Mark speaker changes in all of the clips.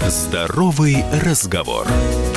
Speaker 1: Здоровый разговор.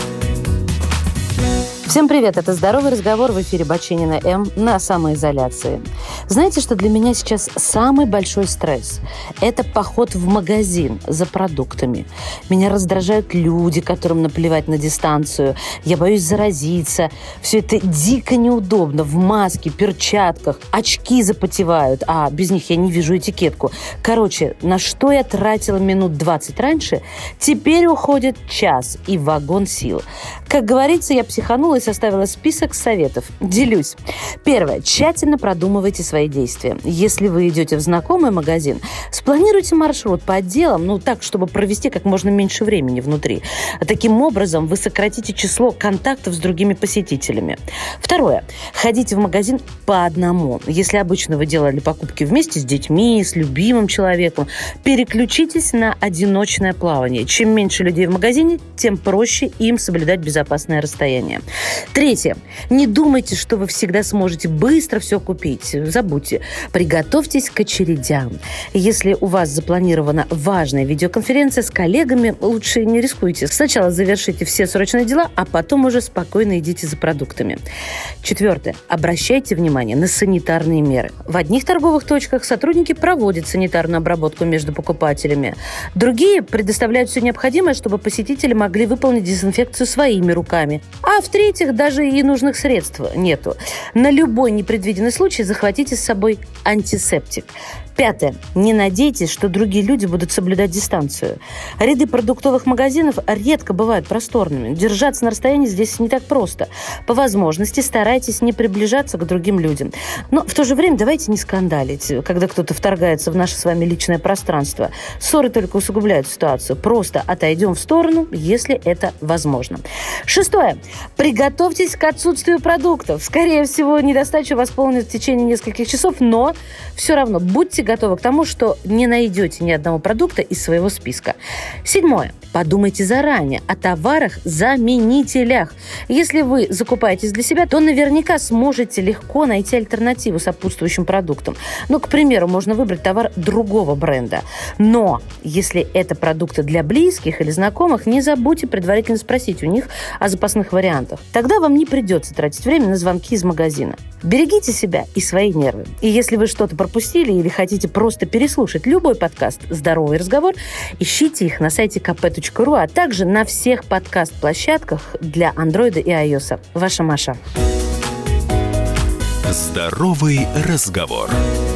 Speaker 2: Всем привет, это «Здоровый разговор» в эфире Баченина М. на самоизоляции. Знаете, что для меня сейчас самый большой стресс? Это поход в магазин за продуктами. Меня раздражают люди, которым наплевать на дистанцию. Я боюсь заразиться. Все это дико неудобно. В маске, перчатках. Очки запотевают, а без них я не вижу этикетку. Короче, на что я тратила минут 20 раньше, теперь уходит час и вагон сил. Как говорится, я психанула и составила список советов. Делюсь. Первое. Тщательно продумывайте свои действия. Если вы идете в знакомый магазин, спланируйте маршрут по отделам, так, чтобы провести как можно меньше времени внутри. Таким образом, вы сократите число контактов с другими посетителями. Второе. Ходите в магазин по одному. Если обычно вы делали покупки вместе с детьми, с любимым человеком, переключитесь на одиночное плавание. Чем меньше людей в магазине, тем проще им соблюдать безопасное расстояние. Третье. Не думайте, что вы всегда сможете быстро все купить. Забудьте. Приготовьтесь к очередям. Если у вас запланирована важная видеоконференция с коллегами, лучше не рискуйте. Сначала завершите все срочные дела, а потом уже спокойно идите за продуктами. Четвертое. Обращайте внимание на санитарные меры. В одних торговых точках сотрудники проводят санитарную обработку между покупателями. Другие предоставляют все необходимое, чтобы посетители могли выполнить дезинфекцию своими руками. А в-третьих, даже и нужных средств нету. На любой непредвиденный случай захватите с собой антисептик. Пятое. Не надейтесь, что другие люди будут соблюдать дистанцию. Ряды продуктовых магазинов редко бывают просторными. Держаться на расстоянии здесь не так просто. По возможности старайтесь не приближаться к другим людям. Но в то же время давайте не скандалить, когда кто-то вторгается в наше с вами личное пространство. Ссоры только усугубляют ситуацию. Просто отойдем в сторону, если это возможно. Шестое. Приготовьтесь к отсутствию продуктов. Скорее всего, недостачу восполнит в течение нескольких часов, но все равно будьте готовы к тому, что не найдете ни одного продукта из своего списка. Седьмое. Подумайте заранее о товарах-заменителях. Если вы закупаетесь для себя, то наверняка сможете легко найти альтернативу сопутствующим продуктам. К примеру, можно выбрать товар другого бренда. Но если это продукты для близких или знакомых, не забудьте предварительно спросить у них о запасных вариантах. Тогда вам не придется тратить время на звонки из магазина. Берегите себя и свои нервы. И если вы что-то пропустили или хотите просто переслушать любой подкаст «Здоровый разговор», ищите их на сайте kp.ru, а также на всех подкаст-площадках для Android и iOS. Ваша Маша.
Speaker 1: Здоровый разговор.